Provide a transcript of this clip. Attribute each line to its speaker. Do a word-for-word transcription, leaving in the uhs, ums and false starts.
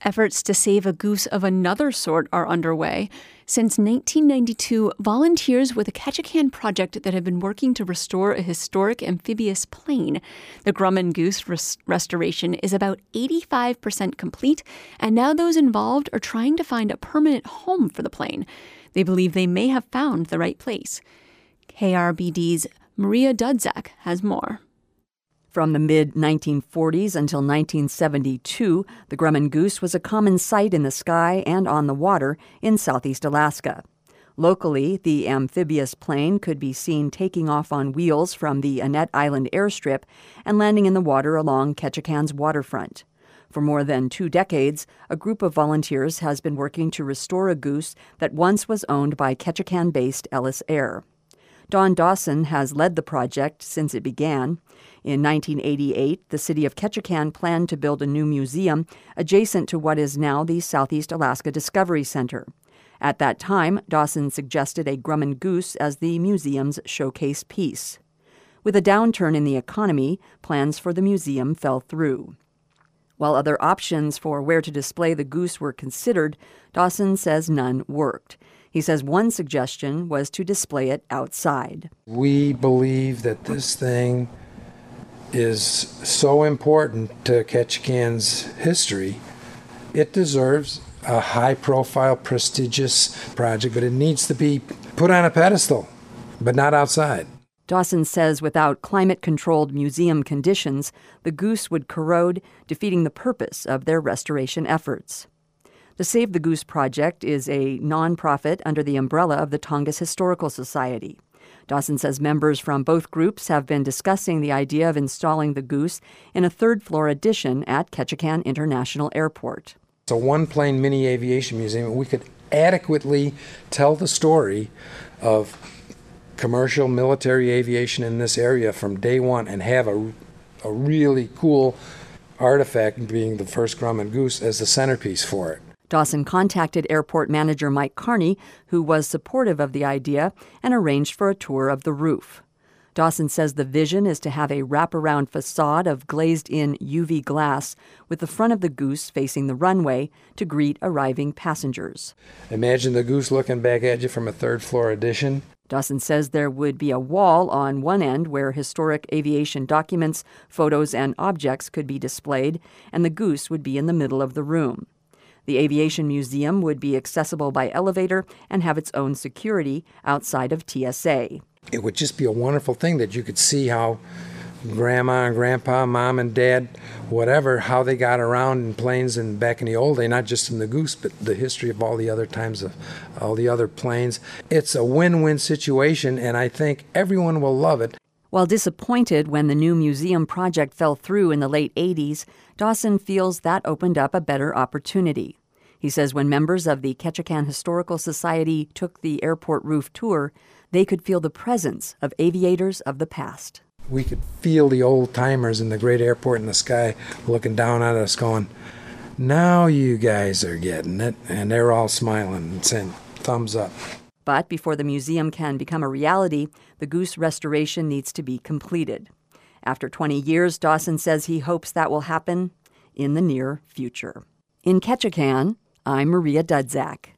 Speaker 1: Efforts to save a goose of another sort are underway. Since nineteen ninety-two, volunteers with the Ketchikan Project that have been working to restore a historic amphibious plane. The Grumman Goose res- restoration is about eighty-five percent complete, and now those involved are trying to find a permanent home for the plane. They believe they may have found the right place. K R B D's Maria Dudzak has more.
Speaker 2: From the mid nineteen forties until nineteen seventy-two, the Grumman goose was a common sight in the sky and on the water in southeast Alaska. Locally, the amphibious plane could be seen taking off on wheels from the Annette Island airstrip and landing in the water along Ketchikan's waterfront. For more than two decades, a group of volunteers has been working to restore a goose that once was owned by Ketchikan-based Ellis Air. Don Dawson has led the project since it began. In nineteen eighty-eight, the city of Ketchikan planned to build a new museum adjacent to what is now the Southeast Alaska Discovery Center. At that time, Dawson suggested a Grumman goose as the museum's showcase piece. With a downturn in the economy, plans for the museum fell through. While other options for where to display the goose were considered, Dawson says none worked. He says one suggestion was to display it outside.
Speaker 3: We believe that this thing is so important to Ketchikan's history. It deserves a high-profile, prestigious project, but it needs to be put on a pedestal, but not outside.
Speaker 2: Dawson says without climate-controlled museum conditions, the goose would corrode, defeating the purpose of their restoration efforts. The Save the Goose Project is a nonprofit under the umbrella of the Tongass Historical Society. Dawson says members from both groups have been discussing the idea of installing the goose in a third-floor addition at Ketchikan International Airport.
Speaker 3: It's a one-plane mini aviation museum. We could adequately tell the story of commercial military aviation in this area from day one and have a, a really cool artifact being the first Grumman goose as the centerpiece for it.
Speaker 2: Dawson contacted airport manager Mike Carney, who was supportive of the idea, and arranged for a tour of the roof. Dawson says the vision is to have a wraparound facade of glazed-in U V glass with the front of the goose facing the runway to greet arriving passengers.
Speaker 3: Imagine the goose looking back at you from a third-floor addition.
Speaker 2: Dawson says there would be a wall on one end where historic aviation documents, photos, and objects could be displayed, and the goose would be in the middle of the room. The Aviation Museum would be accessible by elevator and have its own security outside of T S A.
Speaker 3: It would just be a wonderful thing that you could see how grandma and grandpa, mom and dad, whatever, how they got around in planes and back in the old day, not just in the goose, but the history of all the other times of all the other planes. It's a win-win situation, and I think everyone will love it.
Speaker 2: While disappointed when the new museum project fell through in the late eighties, Dawson feels that opened up a better opportunity. He says when members of the Ketchikan Historical Society took the airport roof tour, they could feel the presence of aviators of the past.
Speaker 3: We could feel the old-timers in the great airport in the sky looking down at us going, now you guys are getting it. And they're all smiling and saying, thumbs up.
Speaker 2: But before the museum can become a reality, the goose restoration needs to be completed. After twenty years, Dawson says he hopes that will happen in the near future. In Ketchikan, I'm Maria Dudzak.